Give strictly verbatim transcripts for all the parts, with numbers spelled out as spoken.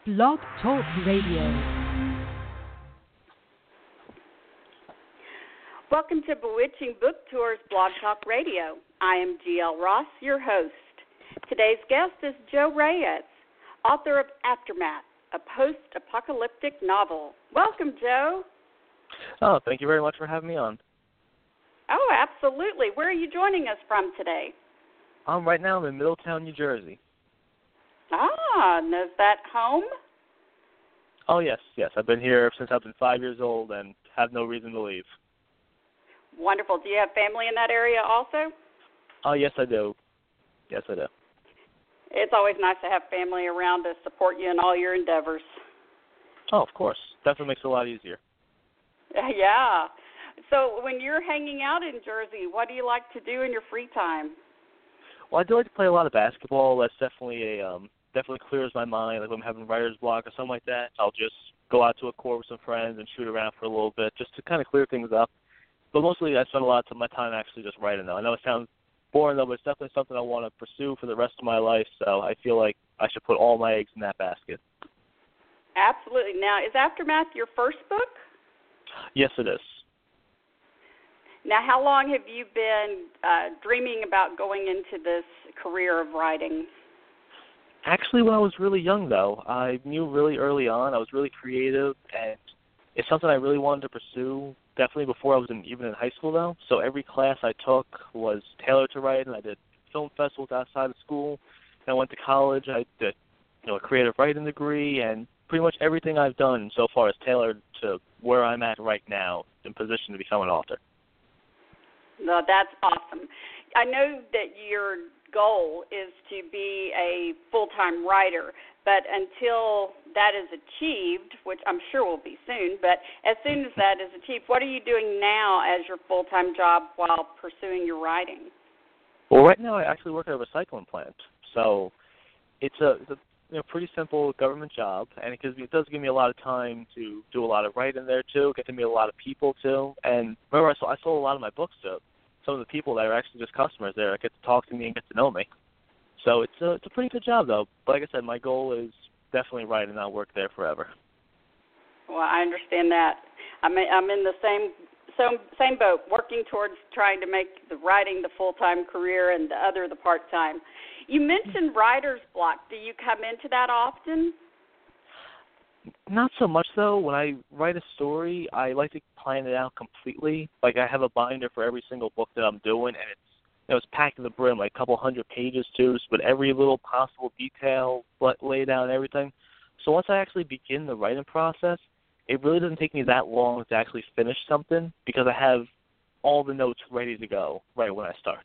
Blog Talk Radio. Welcome to Bewitching Book Tours Blog Talk Radio. I am G L Ross, your host. Today's guest is Joe Reyes, author of Aftermath, a post-apocalyptic novel. Welcome, Joe. Oh, thank you very much for having me on. Oh, absolutely. Where are you joining us from today? Um, right now I'm in Middletown, New Jersey. Ah, and is that home? Oh, yes, yes. I've been here since I've been five years old and have no reason to leave. Wonderful. Do you have family in that area also? Oh, yes, I do. Yes, I do. It's always nice to have family around to support you in all your endeavors. Oh, of course. Definitely makes it a lot easier. Yeah. So when you're hanging out in Jersey, what do you like to do in your free time? Well, I do like to play a lot of basketball. That's definitely a um, definitely clears my mind. Like when I'm having writer's block or something like that, I'll just go out to a court with some friends and shoot around for a little bit just to kind of clear things up. But mostly I spend a lot of my time actually just writing, though. I know it sounds boring, though, but it's definitely something I want to pursue for the rest of my life, so I feel like I should put all my eggs in that basket. Absolutely. Now, is Aftermath your first book? Yes, it is. Now, how long have you been uh, dreaming about going into this career of writing? Actually, when I was really young, though, I knew really early on I was really creative, and it's something I really wanted to pursue, definitely before I was in, even in high school, though. So every class I took was tailored to writing. I did film festivals outside of school. And I went to college. I did you know, a creative writing degree, and pretty much everything I've done so far is tailored to where I'm at right now in position to become an author. No, that's awesome. I know that your goal is to be a full-time writer, but until that is achieved, which I'm sure will be soon, but as soon as that is achieved, what are you doing now as your full-time job while pursuing your writing? Well, right now I actually work at a recycling plant, so it's a, it's a you know, pretty simple government job, and it, gives me, it does give me a lot of time to do a lot of writing there, too, get to meet a lot of people, too, and remember, I sold, I sold a lot of my books, too. Some of the people that are actually just customers there get to talk to me and get to know me. So it's a, it's a pretty good job, though. But like I said, my goal is definitely write and not work there forever. Well, I understand that. I'm in, I'm in the same, same same boat, working towards trying to make the writing the full-time career and the other the part-time. You mentioned writer's block. Do you come into that often? Not so much, though. When I write a story, I like to plan it out completely. Like, I have a binder for every single book that I'm doing, and it's you know, it's packed to the brim, like a couple hundred pages, too, with every little possible detail laid out and everything. So once I actually begin the writing process, it really doesn't take me that long to actually finish something because I have all the notes ready to go right when I start.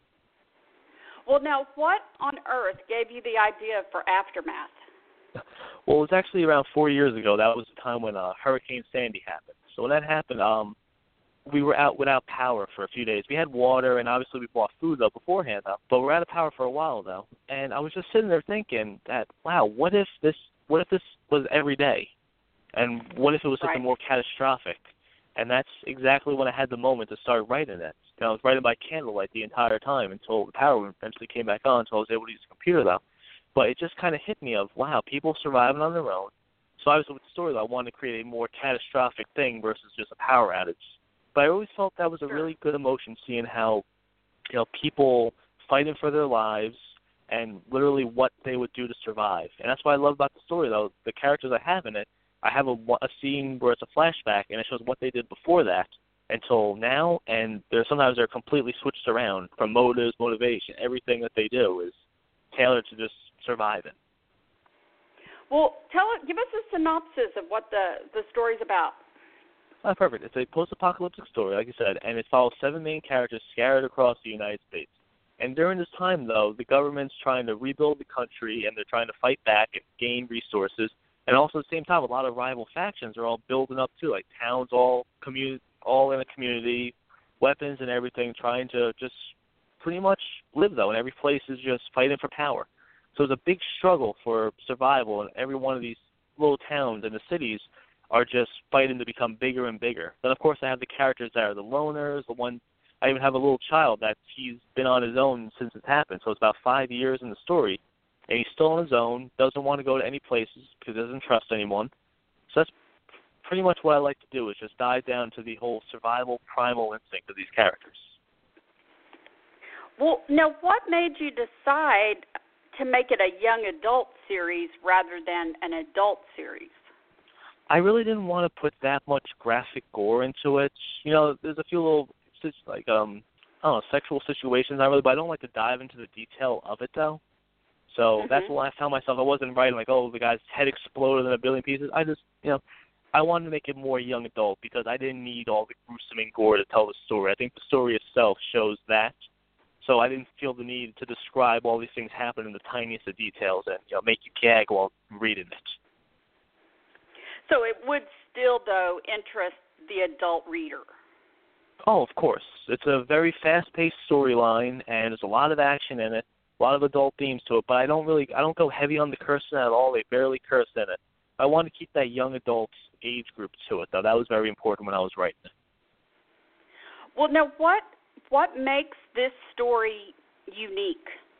Well, now, what on earth gave you the idea for Aftermath? Well, it was actually around four years ago. That was the time when uh, Hurricane Sandy happened. So when that happened, um, we were out without power for a few days. We had water, and obviously we bought food, though, beforehand, though. But we were out of power for a while, though. And I was just sitting there thinking that, wow, what if this what if this was every day? And what if it was something right. more catastrophic? And that's exactly when I had the moment to start writing it. You know, I was writing by candlelight the entire time until the power eventually came back on, so I was able to use the computer, though. But it just kind of hit me of, wow, people surviving on their own. So obviously with the story, though, I wanted to create a more catastrophic thing versus just a power outage. But I always felt that was a really good emotion, seeing how, you know, people fighting for their lives and literally what they would do to survive. And that's what I love about the story, though. The characters I have in it, I have a, a scene where it's a flashback, and it shows what they did before that until now, and there's sometimes they're completely switched around from motives, motivation. Everything that they do is tailored to just surviving. Well, tell it. Give us a synopsis of what the, the story's about. Oh, perfect. It's a post-apocalyptic story, like I said, and it follows seven main characters scattered across the United States. And during this time, though, the government's trying to rebuild the country, and they're trying to fight back and gain resources. And also at the same time, a lot of rival factions are all building up, too, like towns all commu- all in a community, weapons and everything, trying to just pretty much live, though, and every place is just fighting for power. So it's a big struggle for survival, and every one of these little towns and the cities are just fighting to become bigger and bigger. Then, of course, I have the characters that are the loners, the one I even have a little child that he's been on his own since it happened, so it's about five years in the story, and he's still on his own, doesn't want to go to any places because he doesn't trust anyone. So that's pretty much what I like to do, is just dive down to the whole survival primal instinct of these characters. Well, now what made you decide to make it a young adult series rather than an adult series? I really didn't want to put that much graphic gore into it. You know, there's a few little, just like, um, I don't know, sexual situations, not really, but I don't like to dive into the detail of it, though. So mm-hmm. that's when I found myself, I wasn't writing like, oh, the guy's head exploded in a billion pieces. I just, you know, I wanted to make it more young adult because I didn't need all the gruesome and gore to tell the story. I think the story itself shows that. So I didn't feel the need to describe all these things happen in the tiniest of details and, you know, make you gag while reading it. So it would still, though, interest the adult reader. Oh, of course. It's a very fast-paced storyline, and there's a lot of action in it, a lot of adult themes to it, but I don't really, I don't go heavy on the cursing at all. They barely curse in it. I want to keep that young adult age group to it, though. That was very important when I was writing it. Well, now, what what makes this story unique?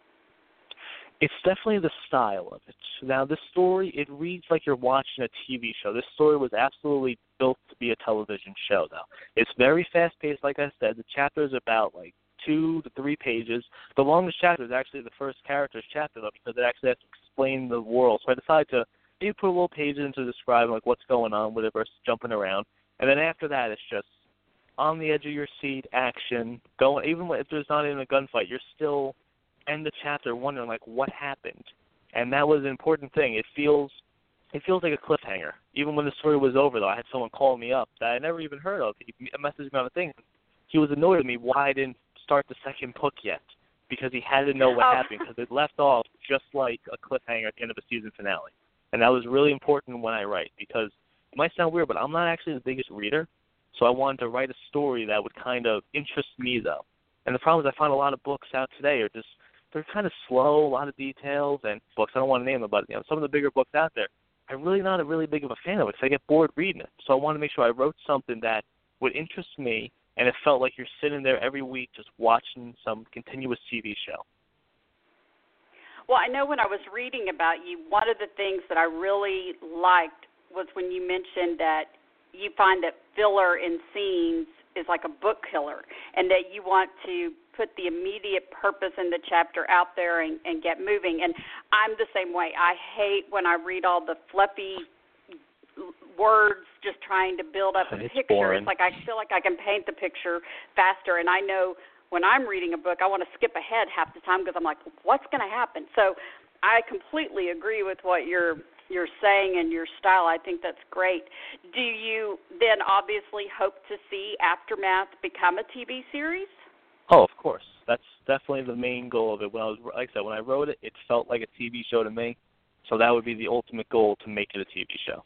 It's definitely the style of it. Now, this story, it reads like you're watching a T V show. This story was absolutely built to be a television show, though. It's very fast-paced, like I said. The chapter is about, like, two to three pages. The longest chapter is actually the first character's chapter, though, because it actually has to explain the world. So I decided to maybe put a little page in to describe, like, what's going on with it versus jumping around. And then after that, it's just on the edge of your seat, action, going. Even if there's not even a gunfight, you're still end the chapter wondering, like, what happened. And that was an important thing. It feels it feels like a cliffhanger. Even when the story was over, though, I had someone call me up that I never even heard of. He messaged me on a thing. He was annoyed at me why I didn't start the second book yet, because he had to know what oh. happened, because it left off just like a cliffhanger at the end of a season finale. And that was really important when I write, because it might sound weird, but I'm not actually the biggest reader, so I wanted to write a story that would kind of interest me, though. And the problem is I find a lot of books out today are just, they're kind of slow, a lot of details, and books, I don't want to name them, but you know, some of the bigger books out there, I'm really not a really big of a fan of it because I get bored reading it. So I wanted to make sure I wrote something that would interest me, and it felt like you're sitting there every week just watching some continuous T V show. Well, I know when I was reading about you, one of the things that I really liked was when you mentioned that you find that filler in scenes is like a book killer, and that you want to put the immediate purpose in the chapter out there and, and get moving. And I'm the same way. I hate when I read all the fluffy words just trying to build up a it's picture. Boring. It's like I feel like I can paint the picture faster, and I know when I'm reading a book, I want to skip ahead half the time because I'm like, what's going to happen? So I completely agree with what you're you're saying and your style. I think that's great. Do you then obviously hope to see Aftermath become a T V series? Oh, of course. That's definitely the main goal of it. When I was, like I said, when I wrote it, it felt like a T V show to me. So that would be the ultimate goal, to make it a T V show.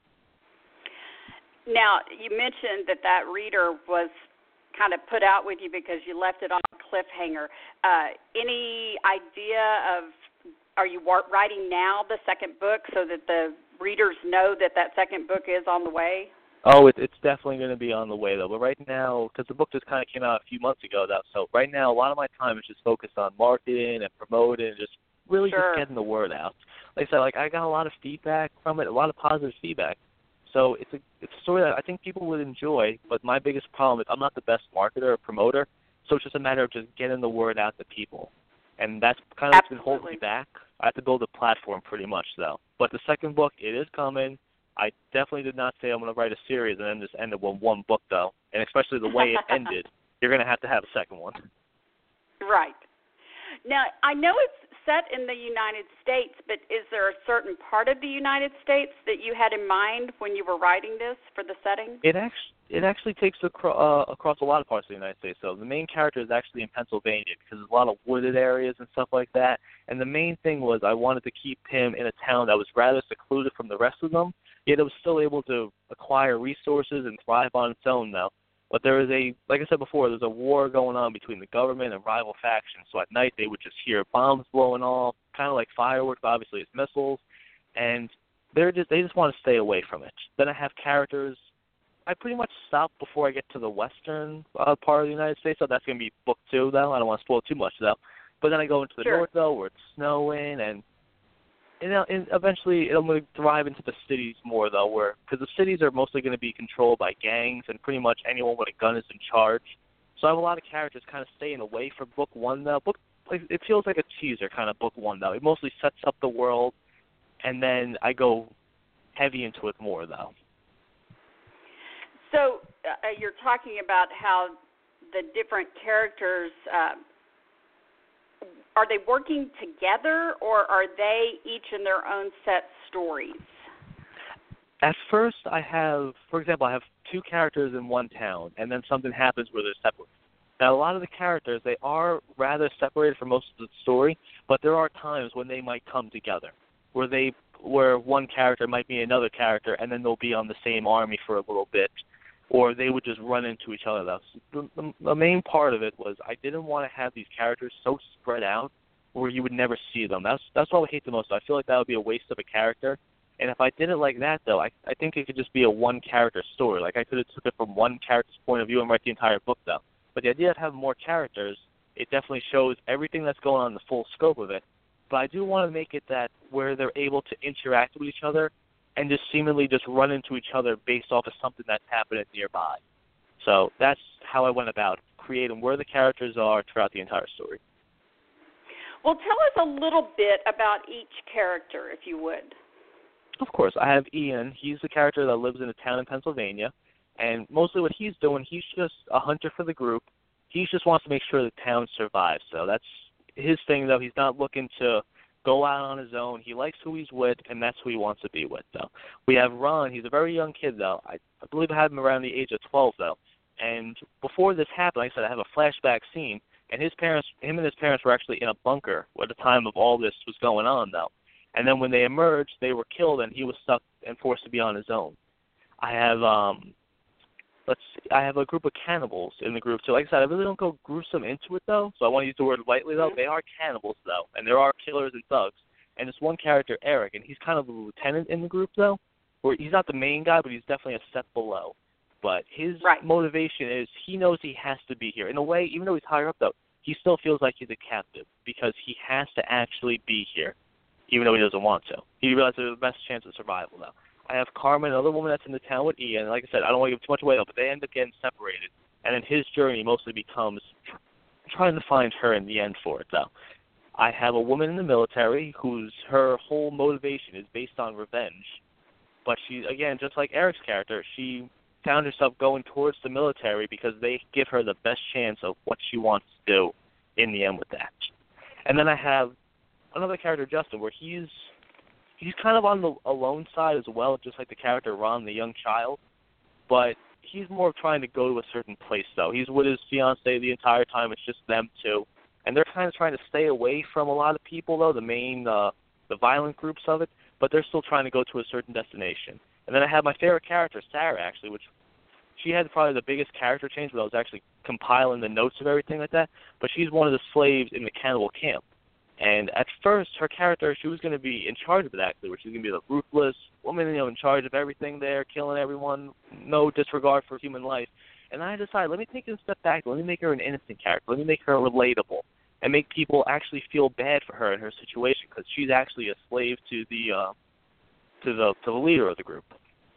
Now, you mentioned that that reader was kind of put out with you because you left it on a cliffhanger. Uh, any idea of, are you writing now the second book so that the readers know that that second book is on the way? Oh, it, it's definitely going to be on the way, though. But right now, because the book just kind of came out a few months ago, though, so right now a lot of my time is just focused on marketing and promoting and just really sure. just getting the word out. Like I said, like I got a lot of feedback from it, a lot of positive feedback. So it's a it's a story that I think people would enjoy, but my biggest problem is I'm not the best marketer or promoter, so it's just a matter of just getting the word out to people. And that's kind of what's been holding me back. I have to build a platform pretty much, though. But the second book, it is coming. I definitely did not say I'm going to write a series and then just end it with one book, though. And especially the way it ended, you're going to have to have a second one. Right. Now, I know it's set in the United States, but is there a certain part of the United States that you had in mind when you were writing this for the setting? It actually it actually takes acro- uh, across a lot of parts of the United States. So the main character is actually in Pennsylvania because there's a lot of wooded areas and stuff like that. And the main thing was I wanted to keep him in a town that was rather secluded from the rest of them, yet it was still able to acquire resources and thrive on its own, though. But there is a, like I said before, there's a war going on between the government and rival factions. So at night they would just hear bombs blowing off, kind of like fireworks, but obviously it's missiles. And they're just they just want to stay away from it. Then I have characters. I pretty much stop before I get to the western uh, part of the United States, so that's going to be book two, though. I don't want to spoil too much, though. But then I go into the sure. north, though, where it's snowing, and and, and eventually I'm going to thrive into the cities more, though, where because the cities are mostly going to be controlled by gangs, and pretty much anyone with a gun is in charge. So I have a lot of characters kind of staying away from book one, though. Book like, it feels like a teaser kind of book one, though. It mostly sets up the world, and then I go heavy into it more, though. So uh, you're talking about how the different characters, uh, are they working together, or are they each in their own set stories? At first, I have, for example, I have two characters in one town, and then something happens where they're separate. Now, a lot of the characters, they are rather separated for most of the story, but there are times when they might come together, where they, where one character might be another character, and then they'll be on the same army for a little bit, or they would just run into each other. Though. The, the, the main part of it was I didn't want to have these characters so spread out where you would never see them. That's that's what I hate the most. I feel like that would be a waste of a character. And if I did it like that, though, I I think it could just be a one-character story. Like I could have took it from one character's point of view and write the entire book, though. But the idea of having more characters, it definitely shows everything that's going on in the full scope of it. But I do want to make it that where they're able to interact with each other and just seemingly just run into each other based off of something that's happening nearby. So that's how I went about creating where the characters are throughout the entire story. Well, tell us a little bit about each character, if you would. Of course. I have Ian. He's the character that lives in a town in Pennsylvania. And mostly what he's doing, he's just a hunter for the group. He just wants to make sure the town survives. So that's his thing, though. He's not looking to go out on his own. He likes who he's with, and that's who he wants to be with, though. We have Ron. He's a very young kid, though. I, I believe I had him around the age of twelve, though. And before this happened, like I said, I have a flashback scene, and his parents, him and his parents were actually in a bunker at the time of all this was going on, though. And then when they emerged, they were killed, and he was stuck and forced to be on his own. I have, um, let's see, I have a group of cannibals in the group. So like I said, I really don't go gruesome into it, though. So I want to use the word lightly, though. They are cannibals, though, and there are killers and thugs. And this one character, Eric, and he's kind of a lieutenant in the group, though. Where he's not the main guy, but he's definitely a step below. But his right. motivation is he knows he has to be here. In a way, even though he's higher up, though, he still feels like he's a captive because he has to actually be here, even though he doesn't want to. He realizes there's the best chance of survival, though. I have Carmen, another woman that's in the town with Ian. Like I said, I don't want to give too much away, though, but they end up getting separated. And then his journey mostly becomes trying to find her in the end for it, though. I have a woman in the military whose her whole motivation is based on revenge. But she, again, just like Eric's character, she found herself going towards the military because they give her the best chance of what she wants to do in the end with that. And then I have another character, Justin, where he's he's kind of on the alone side as well, just like the character Ron, the young child. But he's more trying to go to a certain place, though. He's with his fiancée the entire time. It's just them two. And they're kind of trying to stay away from a lot of people, though, the main, uh, the violent groups of it. But they're still trying to go to a certain destination. And then I have my favorite character, Sarah, actually, which she had probably the biggest character change when I was actually compiling the notes of everything like that. But she's one of the slaves in the cannibal camp. And at first, her character, she was going to be in charge of it, actually, where she's going to be the ruthless woman, you know, in charge of everything there, killing everyone, no disregard for human life. And I decided, let me take a step back. Let me make her an innocent character. Let me make her relatable and make people actually feel bad for her in her situation because she's actually a slave to the uh, to the to the leader of the group.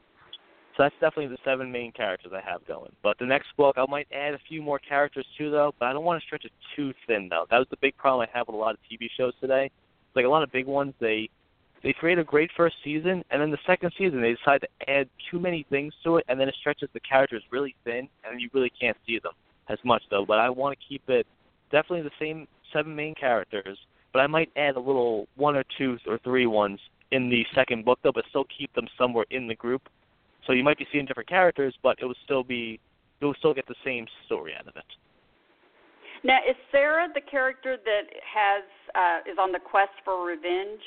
So that's definitely the seven main characters I have going. But the next book, I might add a few more characters too, though. But I don't want to stretch it too thin, though. That was the big problem I have with a lot of T V shows today. Like a lot of big ones, they they create a great first season, and then the second season they decide to add too many things to it, and then it stretches the characters really thin, and you really can't see them as much, though. But I want to keep it definitely the same seven main characters, but I might add a little one or two or three ones in the second book, though, but still keep them somewhere in the group. So you might be seeing different characters, but it will still be, you'll still get the same story out of it. Now, is Sarah the character that has uh, is on the quest for revenge?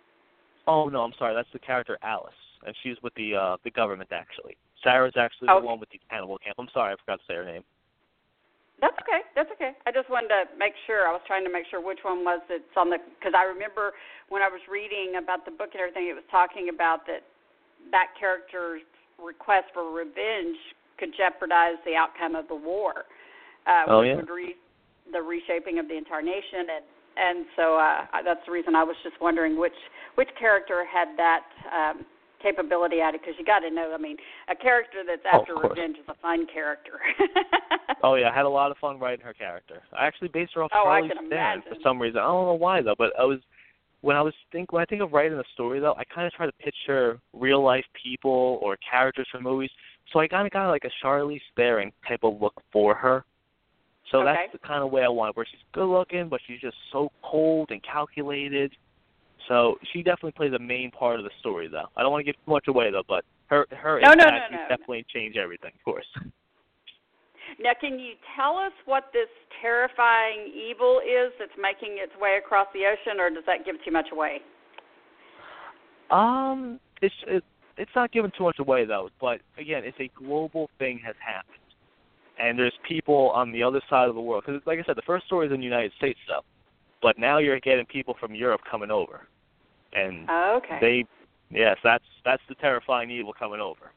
Oh no, I'm sorry. That's the character Alice, and she's with the uh, the government actually. Sarah's actually okay. the one with the cannibal camp. I'm sorry, I forgot to say her name. That's okay. That's okay. I just wanted to make sure. I was trying to make sure which one was it's on the, because I remember when I was reading about the book and everything, it was talking about that that character's request for revenge could jeopardize the outcome of the war, uh, oh, which yeah. would re- the reshaping of the entire nation. And and so uh, that's the reason I was just wondering which which character had that um, capability at it, because you got to know. I mean, a character that's after oh, revenge is a fun character. Oh yeah, I had a lot of fun writing her character. I actually based her off oh, Charlie I can Stan imagine. for some reason. I don't know why though, but I was when I was think when I think of writing a story though, I kind of try to picture real life people or characters from movies. So I kind of got like a Charlize Theron type of look for her. So okay. that's the kind of way I want it, where she's good looking, but she's just so cold and calculated. So she definitely plays a main part of the story, though. I don't want to give too much away, though, but her her no, impact no, no, no, definitely no. changed everything, of course. Now, can you tell us what this terrifying evil is that's making its way across the ocean, or does that give too much away? Um, it's it, it's not giving too much away, though. But again, it's a global thing has happened, and there's people on the other side of the world. Because, like I said, the first story is in the United States, though. But now you're getting people from Europe coming over, and oh, okay. they, yes, that's that's the terrifying evil coming over.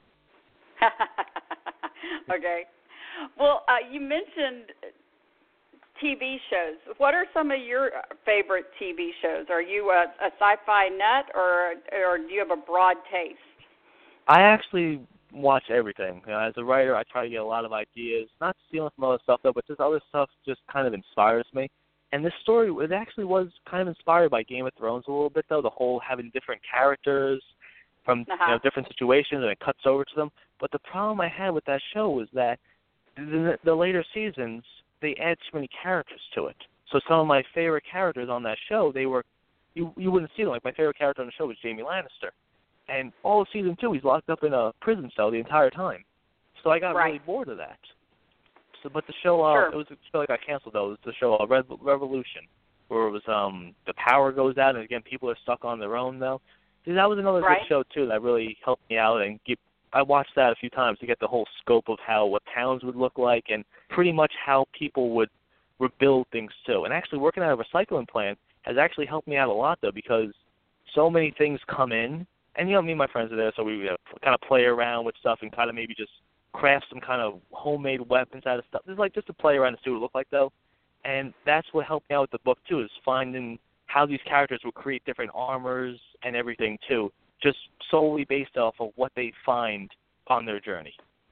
Okay. Well, uh, you mentioned T V shows. What are some of your favorite T V shows? Are you a, a sci-fi nut, or or do you have a broad taste? I actually watch everything. You know, as a writer, I try to get a lot of ideas, not stealing from other stuff, though, but just other stuff just kind of inspires me. And this story, it actually was kind of inspired by Game of Thrones a little bit, though, the whole having different characters from uh-huh. you know, different situations, and it cuts over to them. But the problem I had with that show was that the, the later seasons, they add too many characters to it. So some of my favorite characters on that show, they were, you you wouldn't see them. Like my favorite character on the show was Jaime Lannister. And all of season two, he's locked up in a prison cell the entire time. So I got right. really bored of that. So, but the show, uh, sure. it was a show that got canceled though. It was the show uh, Red Revolution, where it was um the power goes out, and again people are stuck on their own though. See, that was another right. good show too that really helped me out, and give, I watched that a few times to get the whole scope of how what towns would look like, and pretty much how people would rebuild things too. And actually working at a recycling plant has actually helped me out a lot though, because so many things come in, and you know me and my friends are there, so we uh, kind of play around with stuff and kind of maybe just craft some kind of homemade weapons out of stuff. It's like just to play around and see what it looked like, though. And that's what helped me out with the book, too, is finding how these characters would create different armors and everything, too, just solely based off of what they find on their journey.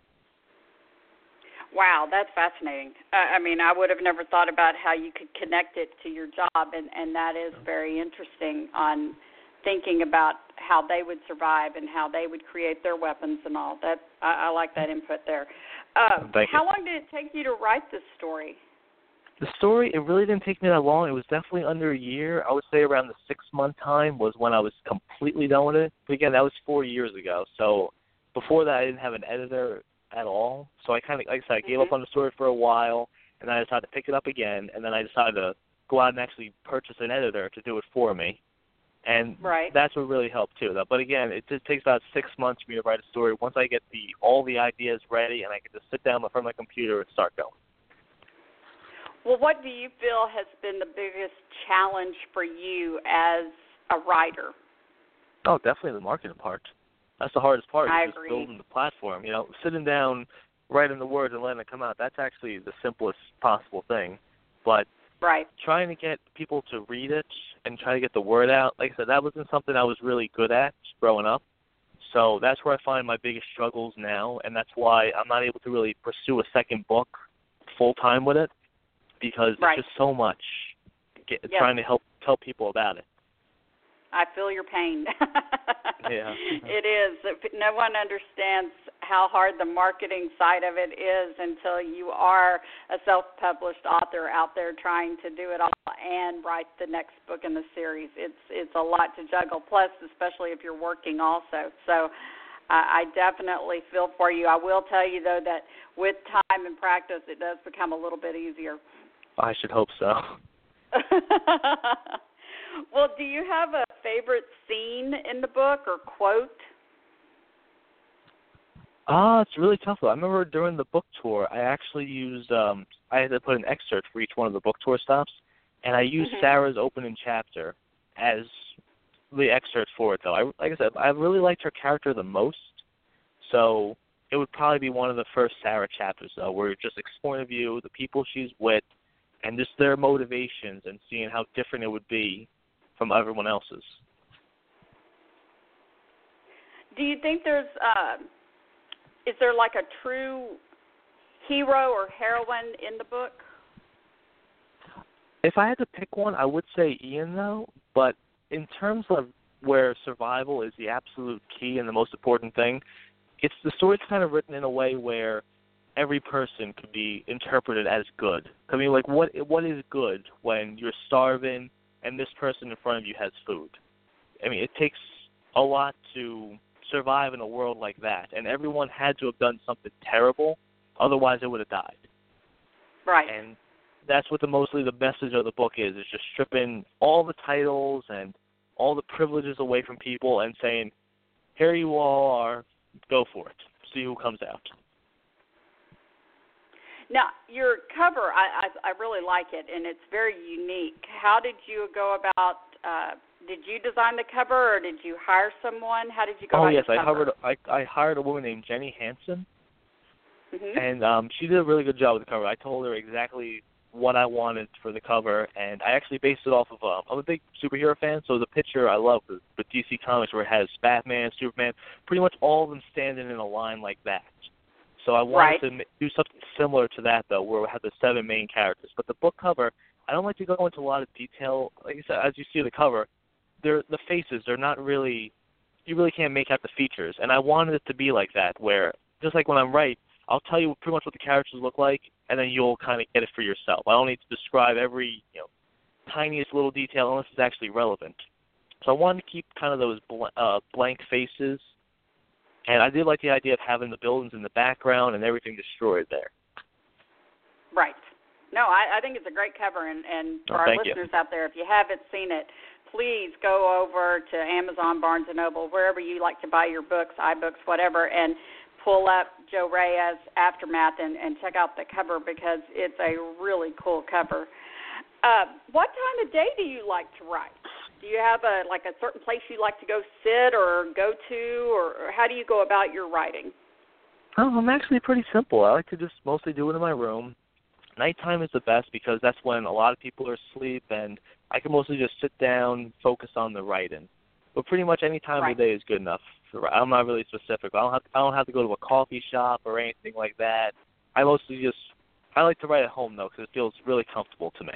Wow, that's fascinating. Uh, I mean, I would have never thought about how you could connect it to your job, and, and that is very interesting on thinking about how they would survive and how they would create their weapons and all. That I, I like that input there. Uh, Thank how you. long did it take you to write this story? The story, it really didn't take me that long. It was definitely under a year. I would say around the six-month time was when I was completely done with it. But again, that was four years ago. So before that, I didn't have an editor at all. So I kind of, like I said, I gave mm-hmm. up on the story for a while, and then I decided to pick it up again, and then I decided to go out and actually purchase an editor to do it for me. And right. that's what really helped, too. Though. But again, it just takes about six months for me to write a story. Once I get the all the ideas ready and I can just sit down in front of my computer and start going. Well, what do you feel has been the biggest challenge for you as a writer? Oh, definitely the marketing part. That's the hardest part. I is just agree. building the platform. You know, sitting down, writing the words and letting it come out, that's actually the simplest possible thing. But right. trying to get people to read it and try to get the word out, like I said, that wasn't something I was really good at growing up. So that's where I find my biggest struggles now, and that's why I'm not able to really pursue a second book full-time with it, because right. there's just so much get, yes. trying to help tell people about it. I feel your pain. Yeah. It is. No one understands how hard the marketing side of it is until you are a self-published author out there trying to do it all and write the next book in the series. It's it's a lot to juggle, plus especially if you're working also. So I, I definitely feel for you. I will tell you, though, that with time and practice, it does become a little bit easier. I should hope so. Well, do you have a favorite scene in the book or quote? Ah, uh, it's really tough, though. I remember during the book tour, I actually used, um, I had to put an excerpt for each one of the book tour stops, and I used mm-hmm. Sarah's opening chapter as the excerpt for it, though. I, like I said, I really liked her character the most, so it would probably be one of the first Sarah chapters, though, where you're just exploring the view, the people she's with, and just their motivations and seeing how different it would be from everyone else's. Do you think there's, uh, is there like a true hero or heroine in the book? If I had to pick one, I would say Ian, though. But in terms of where survival is the absolute key and the most important thing, it's the story's kind of written in a way where every person could be interpreted as good. I mean, like, what what is good when you're starving and this person in front of you has food? I mean, it takes a lot to survive in a world like that, and everyone had to have done something terrible, otherwise it would have died. Right. And that's what the mostly the message of the book is, is just stripping all the titles and all the privileges away from people and saying, here you all are, go for it. See who comes out. Now, your cover, I, I, I really like it, and it's very unique. How did you go about, uh, did you design the cover, or did you hire someone? How did you go oh, about yes, your I cover? hired, I, I hired a woman named Jenny Hansen, mm-hmm. and um, she did a really good job with the cover. I told her exactly what I wanted for the cover, and I actually based it off of, uh, I'm a big superhero fan, so the picture I love with, with D C Comics where it has Batman, Superman, pretty much all of them standing in a line like that. So I wanted right. to do something similar to that, though, where we have the seven main characters. But the book cover, I don't like to go into a lot of detail. Like I said, as you see the cover, they're, the faces, they're not really, you really can't make out the features. And I wanted it to be like that, where just like when I'm right, I'll tell you pretty much what the characters look like, and then you'll kind of get it for yourself. I don't need to describe every, you know, tiniest little detail unless it's actually relevant. So I wanted to keep kind of those bl- uh, blank faces, and I did like the idea of having the buildings in the background and everything destroyed there. Right. No, I, I think it's a great cover, and, and for oh, our thank listeners you. out there, if you haven't seen it, please go over to Amazon, Barnes and Noble, wherever you like to buy your books, iBooks, whatever, and pull up Joe Reyes Aftermath and, and check out the cover because it's a really cool cover. Uh, what time of day do you like to write? Do you have a like a certain place you like to go sit or go to, or, or how do you go about your writing? Oh, I'm actually pretty simple. I like to just mostly do it in my room. Nighttime is the best because that's when a lot of people are asleep, and I can mostly just sit down, focus on the writing. But pretty much any time right. of the day is good enough. I'm not really specific. I don't have I don't have to go to a coffee shop or anything like that. I mostly just I like to write at home though because it feels really comfortable to me.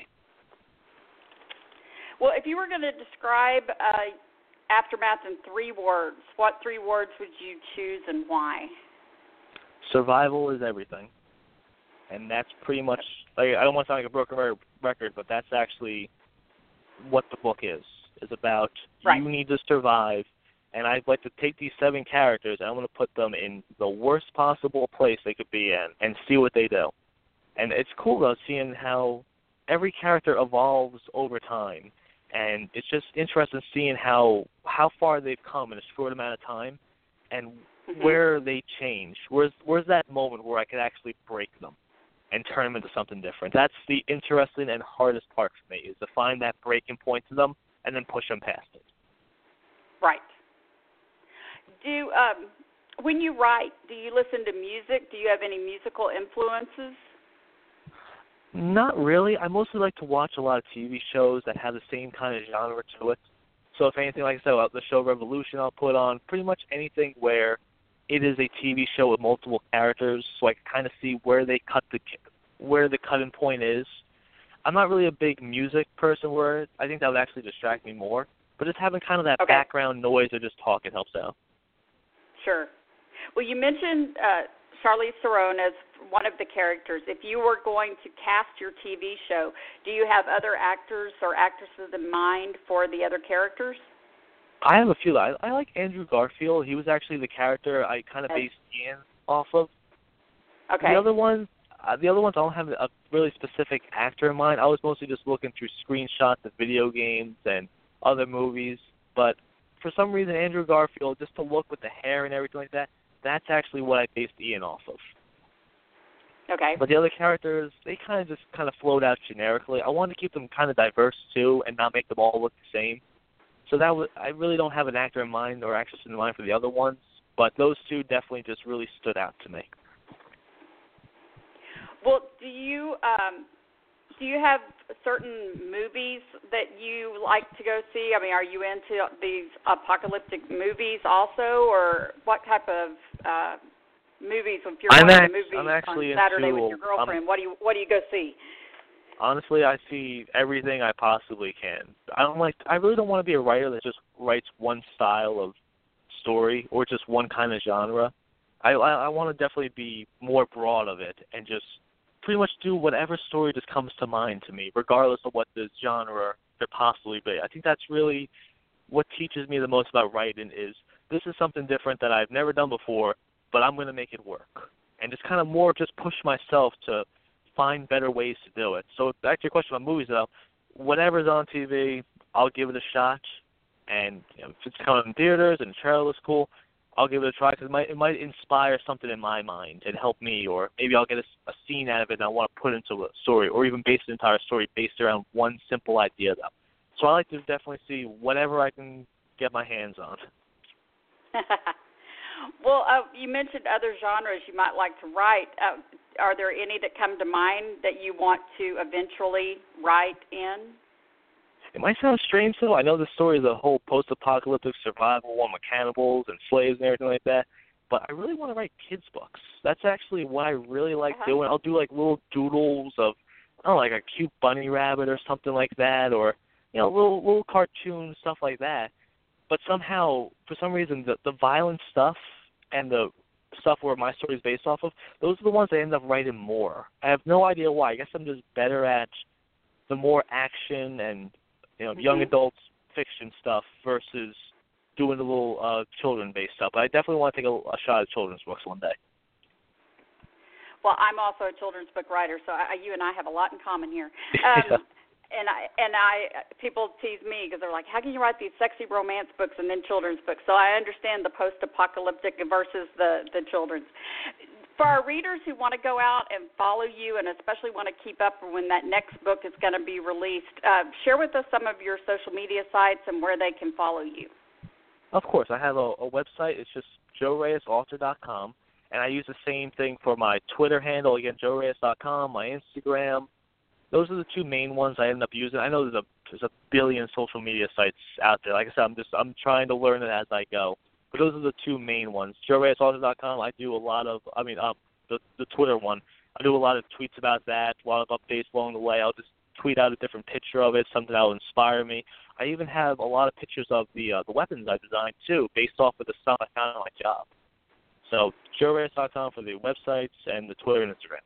Well, if you were going to describe uh, Aftermath in three words, what three words would you choose and why? Survival is everything, and that's pretty much. Like, I don't want to sound like a broken record, but that's actually what the book is. It's about right. you need to survive. And I'd like to take these seven characters and I'm going to put them in the worst possible place they could be in and see what they do. And it's cool, though, seeing how every character evolves over time. And it's just interesting seeing how how far they've come in a short amount of time and mm-hmm. where they change. Where's, where's that moment where I could actually break them and turn them into something different? That's the interesting and hardest part for me, is to find that breaking point to them and then push them past it. Right. Do um, when you write, do you listen to music? Do you have any musical influences? Not really. I mostly like to watch a lot of T V shows that have the same kind of genre to it. So if anything, like I said, the show Revolution I'll put on, pretty much anything where it is a T V show with multiple characters, so I can kind of see where they cut the where the cutting point is. I'm not really a big music person where I think that would actually distract me more. But just having kind of that okay. background noise or just talking helps out. Sure. Well, you mentioned uh, Charlize Theron as one of the characters. If you were going to cast your T V show, do you have other actors or actresses in mind for the other characters? I have a few. I, I like Andrew Garfield. He was actually the character I kind of based Ian off of. Okay. The other ones, uh, the other ones, I don't have a really specific actor in mind. I was mostly just looking through screenshots of video games and other movies. But for some reason, Andrew Garfield, just to look with the hair and everything like that, that's actually what I based Ian off of. Okay. But the other characters, they kind of just kind of float out generically. I wanted to keep them kind of diverse, too, and not make them all look the same. So that was, I really don't have an actor in mind or actress in mind for the other ones, but those two definitely just really stood out to me. Well, do you um, do you have certain movies that you like to go see? I mean, are you into these apocalyptic movies also, or what type of uh, movies? If you're I'm going act- to movies I'm actually on Saturday into, with your girlfriend, um, what do you what do you go see? Honestly, I see everything I possibly can. I don't like. I really don't want to be a writer that just writes one style of story or just one kind of genre. I I, I want to definitely be more broad of it and just pretty much do whatever story just comes to mind to me, regardless of what the genre could possibly be. I think that's really what teaches me the most about writing is this is something different that I've never done before, but I'm going to make it work. And just kind of more just push myself to find better ways to do it. So back to your question about movies, though, whatever's on T V, I'll give it a shot. And you know, if it's coming in theaters and the trailer looks cool, I'll give it a try because it might, it might inspire something in my mind and help me, or maybe I'll get a, a scene out of it and I want to put into a story, or even base an entire story based around one simple idea, though. So I like to definitely see whatever I can get my hands on. Well, uh, you mentioned other genres you might like to write. Uh, are there any that come to mind that you want to eventually write in? It might sound strange, though. I know the story is a whole post-apocalyptic survival one with cannibals and slaves and everything like that, but I really want to write kids' books. That's actually what I really like uh-huh. doing. I'll do, like, little doodles of, I don't know, like a cute bunny rabbit or something like that, or, you know, little, little cartoon stuff like that. But somehow, for some reason, the, the violent stuff and the stuff where my story is based off of, those are the ones I end up writing more. I have no idea why. I guess I'm just better at the more action and, you know, mm-hmm. young adult fiction stuff versus doing a little uh, children-based stuff. But I definitely want to take a, a shot at children's books one day. Well, I'm also a children's book writer, so I, you and I have a lot in common here. Um, yeah. And I and I people tease me because they're like, how can you write these sexy romance books and then children's books? So I understand the post-apocalyptic versus the, the children's. For our readers who want to go out and follow you and especially want to keep up when that next book is going to be released, uh, share with us some of your social media sites and where they can follow you. Of course. I have a, a website. It's just joe reyes author dot com, and I use the same thing for my Twitter handle, again, joe reyes dot com, my Instagram. Those are the two main ones I end up using. I know there's a there's a billion social media sites out there. Like I said, I'm just I'm trying to learn it as I go. But those are the two main ones. joe reyes author dot com. I do a lot of I mean um the the Twitter one. I do a lot of tweets about that, a lot of updates along the way. I'll just tweet out a different picture of it, something that will inspire me. I even have a lot of pictures of the uh, the weapons I designed too, based off of the stuff I found on my job. So joe reyes dot com for the websites and the Twitter and Instagram.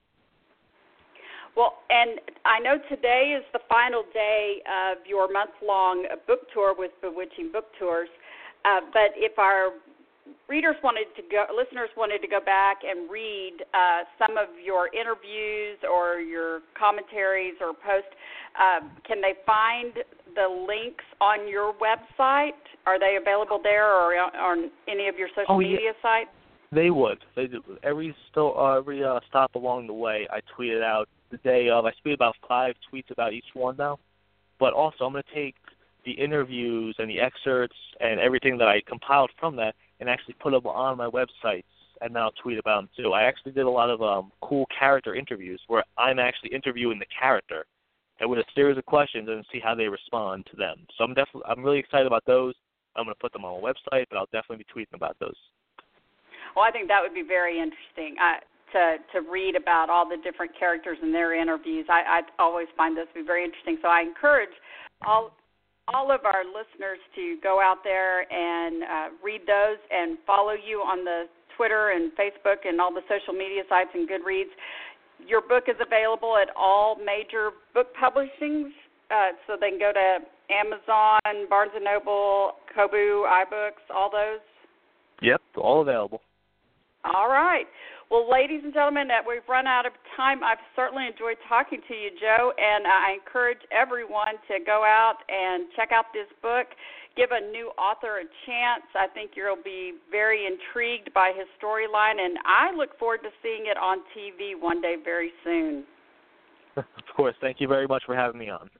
Well, and I know today is the final day of your month-long book tour with Bewitching Book Tours, uh, but if our readers wanted to go, listeners wanted to go back and read uh, some of your interviews or your commentaries or posts, uh, can they find the links on your website? Are they available there or on any of your social oh, media yeah. sites? They would. They do. Every, sto- uh, every uh, stop along the way, I tweet it out. The day of, I tweet about five tweets about each one now. But also, I'm going to take the interviews and the excerpts and everything that I compiled from that and actually put them on my websites, and then I'll tweet about them too. I actually did a lot of um, cool character interviews where I'm actually interviewing the character and with a series of questions and see how they respond to them. So I'm definitely, I'm really excited about those. I'm going to put them on my website, but I'll definitely be tweeting about those. Well, I think that would be very interesting. I, to to read about all the different characters in their interviews. I, I always find this to be very interesting. So I encourage all all of our listeners to go out there and uh, read those and follow you on the Twitter and Facebook and all the social media sites and Goodreads. Your book is available at all major book publishings, uh, so they can go to Amazon, Barnes and Noble, Kobo, iBooks, all those? Yep, all available. All right. Well, ladies and gentlemen, we've run out of time. I've certainly enjoyed talking to you, Joe, and I encourage everyone to go out and check out this book, give a new author a chance. I think you'll be very intrigued by his storyline, and I look forward to seeing it on T V one day very soon. Of course. Thank you very much for having me on.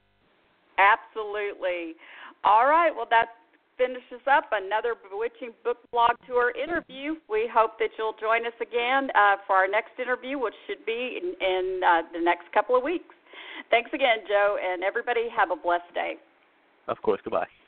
Absolutely. All right. Well, that finishes up another Bewitching Book Blog Tour interview. We hope that you'll join us again uh, for our next interview, which should be in, in uh, the next couple of weeks. Thanks again, Joe, and everybody have a blessed day. Of course. Goodbye.